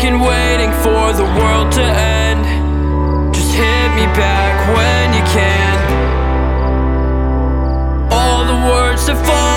and waiting for the world to end. Just hit me back when you can. All the words that fall